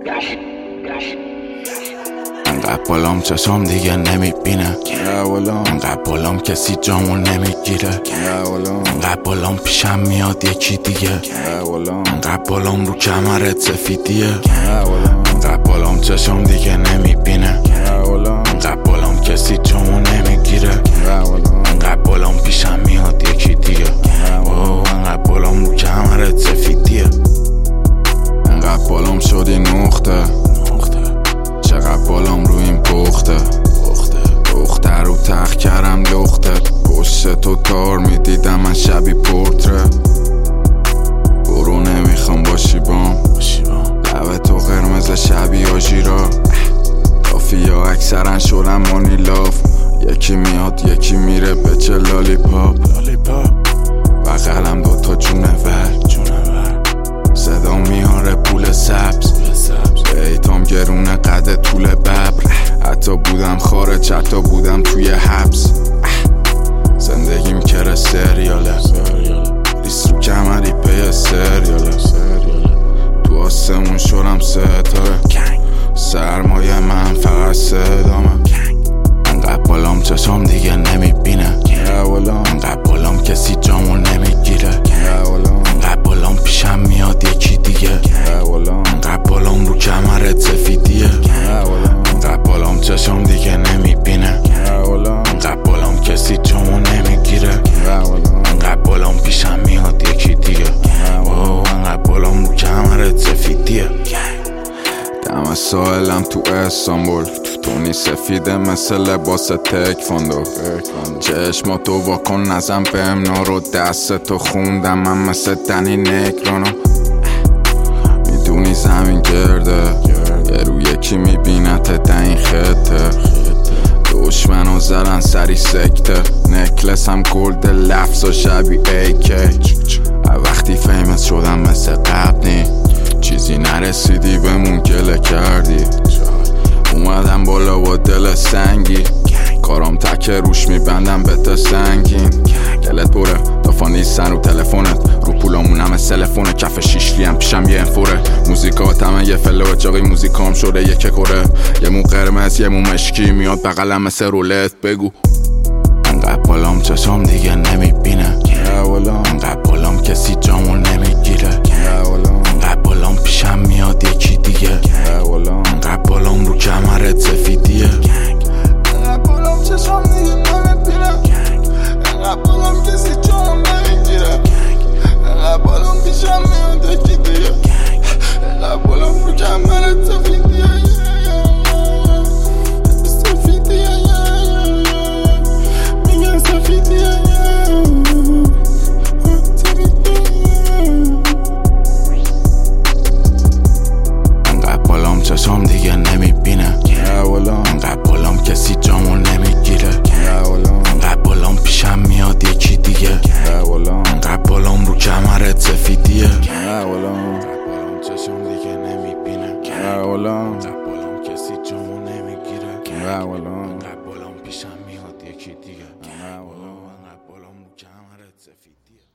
انقدر بالام چشام دیگه نمیبینه، انقدر بالام کسی جامو نمیگیره، انقدر بالام پیشم میاد یکی دیگه، انقدر بالام رو کمرت سفیدیه، انقدر بالام چشام دیگه نمیبینه، انقدر بالام کسی جامو نمیگیره، انقدر بالام پیشم میاد یکی دیگه، انقدر بالام رو کمرت سفیدیه. انقدر بالام شدی نقطه، چقدر بالام رو این پخته، دختر رو تخت کردم لختت، پشت تو تار میدیدم من شبی پورتره، برو نمیخوام باشی بام، لبه تو قرمز شبی آژیرا، کافیا اکثرا شدم مانی لاف، یکی میاد یکی میره به چه لالی پاپ، بغلم دوتا جونور، صدا میاره پول سبز، ایتام گرونه قده طول ببر، حتی بودم خارج حتی بودم توی حبس، زندگیم کره سریاله، لیست رو کمری پی سریاله، تو آسمون شدم ستاره، سرمایه من فقط صدامه، انقدر بالام چشام دیگه نمیبینه، انقدر بالام کسی جامو نمیگیره، انقدر بالام پیشم میاد یکی دیگه، انقدر بالام رو کمرت سفیدیه، انقدر بالام چشام دیگه نمیبینه، انقدر بالام کسی جامو نمیگیره، انقدر بالام پیشم میاد یکی دیگه، انقدر بالام رو کمرت سفیدیه. دم ساحلم تو استانبول، تونی سفیده مثل لباس تکواندو، چشماتو واکن نزن بهم نارو، دستتو خوندم من مثل دنی نگرانو، میدونی زمین گرده یه رو یکی میبینت تا این خطه، دشمنو زدن سری سکته، نکلسم گلد لفظ و شبی ایکی، وقتی فیمس شدم مثل قبلی، چیزی نرسیدی بمون گله کردی، اومدم بالا با دل سنگی، کارام تکه روش میبندم به تا سنگین، دلت بره دافا نیستن رو تلفونت، رو پولامون همه سلفونه، کف شیشلی هم پیشم یه انفوره، موزیکات همه یه فلو اجاقی، موزیکام شده یه کره، یه مو قرمز یه مو مشکی میاد بغلم مثل رولت، بگو انقدر بالام چشام دیگه نمیبینه، انقدر بالام کسی جامو نمیگیره، انقدر بالام پیشم میاد یکی دیگه، انقدر بالام رو کمرت سفیدیه، انقدر بالام چشام دیگه نمیبینه، انقدر بالام کسی جامو نمیگیره، انقدر بالام پیشم میاد یکی دیگه، انقدر بالام رو کمرت سفیدیه، میگن سفیدیه. انقدر بالام چشام دیگه نمیبینه، انقدر بالام کسی جامو نمیگیره، انقدر بالام پیشم میاد یکی دیگه، انقدر بالام رو کمرت سفیدیه، انقدر بالام چشام دیگه نمیبینه، انقدر بالام کسی جامو نمیگیره، انقدر بالام پیشم میاد یکی دیگه، انقدر بالام رو کمرت سفیدیه.